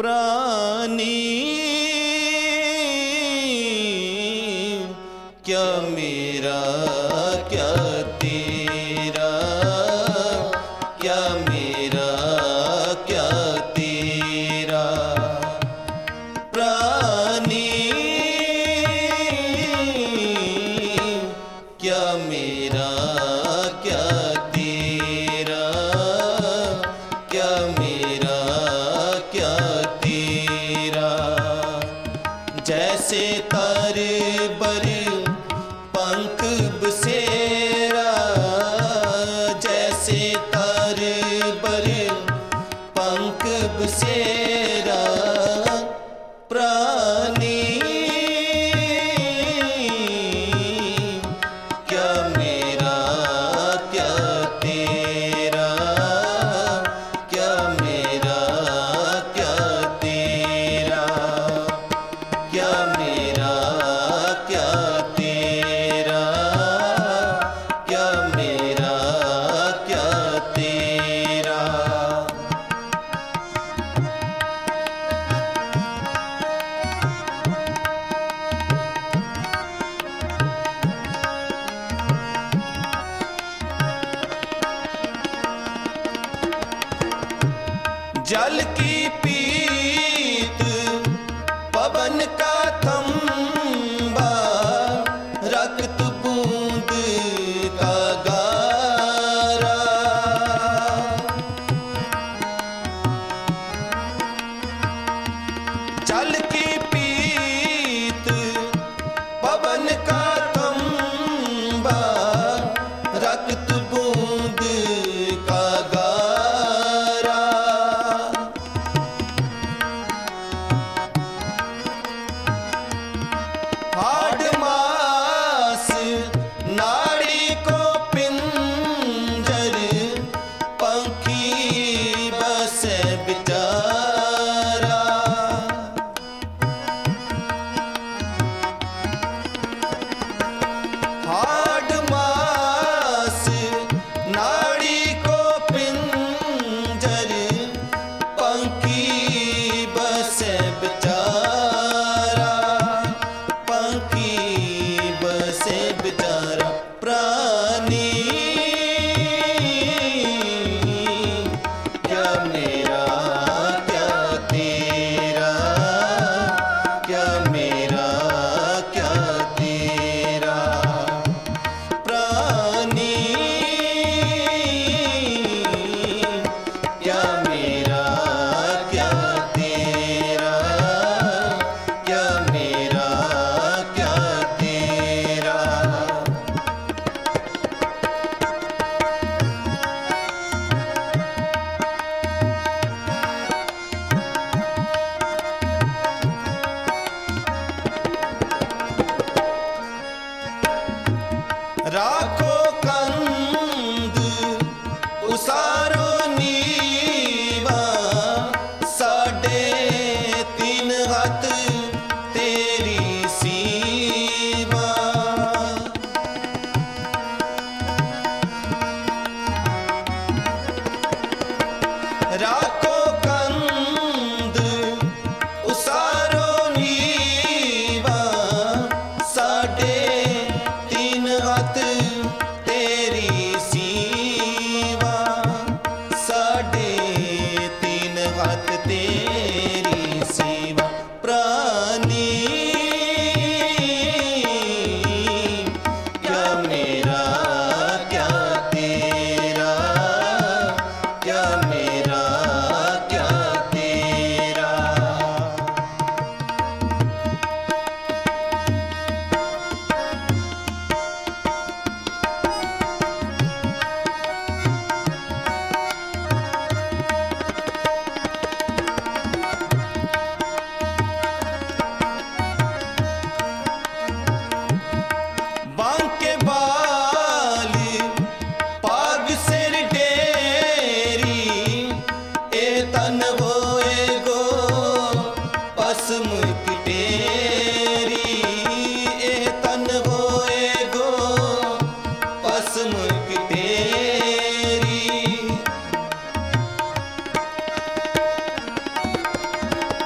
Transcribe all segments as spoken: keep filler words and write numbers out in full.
प्राणी क्या मेरा क्या तेरा, क्या मेरा क्या तेरा। प्राणी क्या मेरा क्या तेरा, क्या मेरा क्या तेरा। जैसे तर बर पंख बसेरा, जैसे तर बर पंख बसेरा। प्राणी क्या मेरा क्या तेरा, क्या मेरा क्या तेरा, क्या मेरा क्या तेरा, क्या मेरा क्या तेरा। जल की पीत पवन का थंबा, रक्त बूंद का गारा। जल की पीत पवन का थंबा, रक्त बूंद का गारा। हाड़ मास नाड़ी को पिंजर, पंखी बसे बेचारा। हाड़ मास नाड़ी को पिंजर, पंखी बसे बेचारा, पंखी बसे बेचारा। प्राणी क्या मेरा क्या तेरा, क्या मेरा क्या तेरा। प्राणी क्या मेरा क्या तेरा, क्या मेरा क्या तेरा। राखो कंद उसारो नीवा, साढ़े तीन हाथ तेरी सीवा। राखो कंद उसारो नीवा, साढ़े तीन हाथ तेरी सीवा, साढ़े तीन हाथ तेरी सीवा। प्राणी क्या मेरा क्या तेरा, क्या मेरा क्या तेरा। बांके बाल पाग सिर डेरी, ए तन होए गो पस्म की टेरी, ए तन होए गो पस्म की टेरी।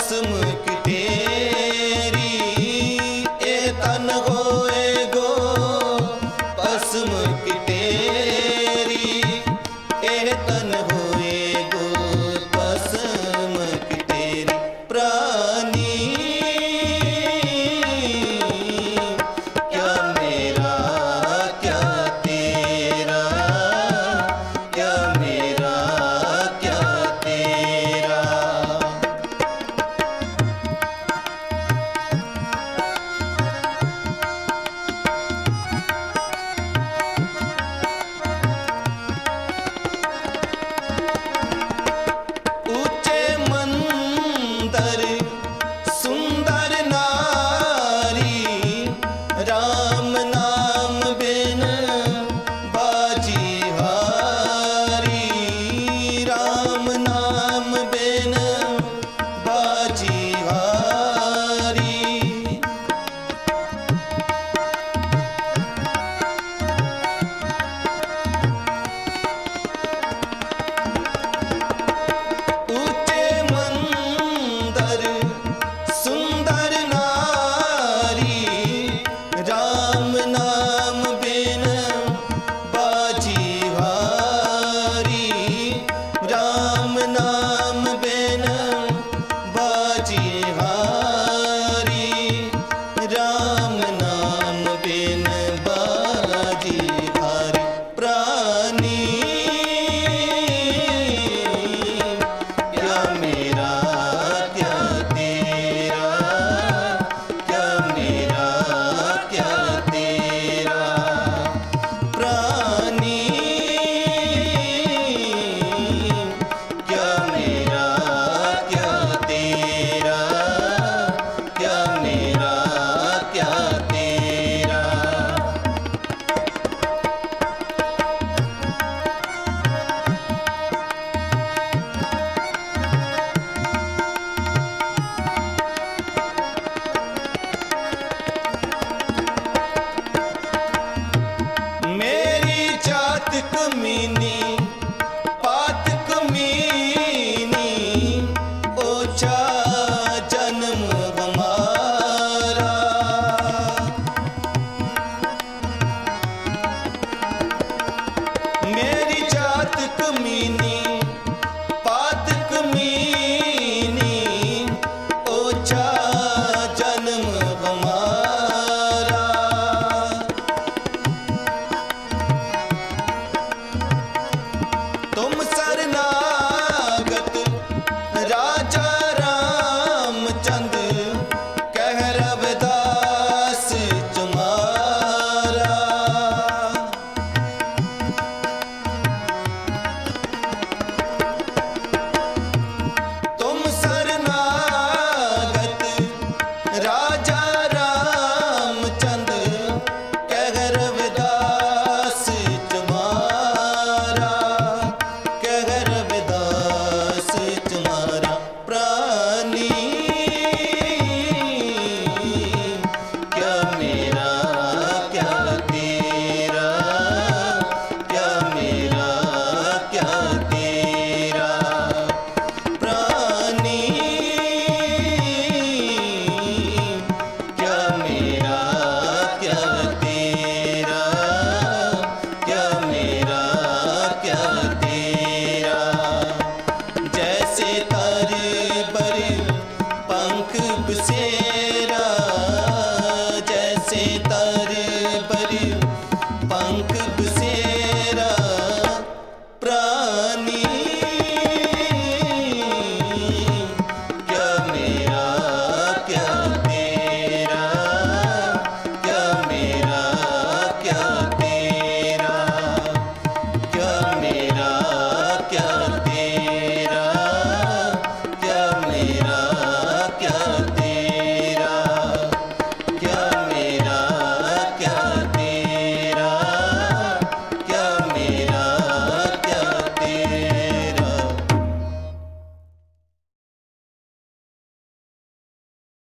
भस्म की तेरी ए तन होए गो भस्म की तेरी ए तन होए गो भस्म की तेरी प्राणी क्या मेरा क्या तेरा क्या मेरा क्या तेरा ऊंचे मंदिर सुंदर नारी राम नाम बिन बाजी हारी राम नाम बिन बाजी हारी ऊंचे मंदिर सुंदर नारी राम नाम बिन बाजी हारी राम नाम बिन बाजी हारी राम नाम बिन बाजी हारी प्राणी क्या मेरा क्या तेरा क्या मेरा क्या तेरा प्राणी क्या मेरा क्या तेरा क्या मेरा क्या तेरा मेरी जात कमीनी पात कमीनी ओछा जन्म हमारा मेरी जात कमीनी पात कमीनी ओछा जन्म हमारा तुम शरणागत राजा रामचंद कह रविदास तुम्हारा तुम शरणागत राजा रामचंद कह रविदास तुम्हारा कह रविदास तुम्हारा प्राणी क्या मेरा क्या तेरा क्या मेरा क्या तेरा प्राणी क्या मेरा क्या तेरा क्या मेरा क्या तेरा जैसे तर बर पंख से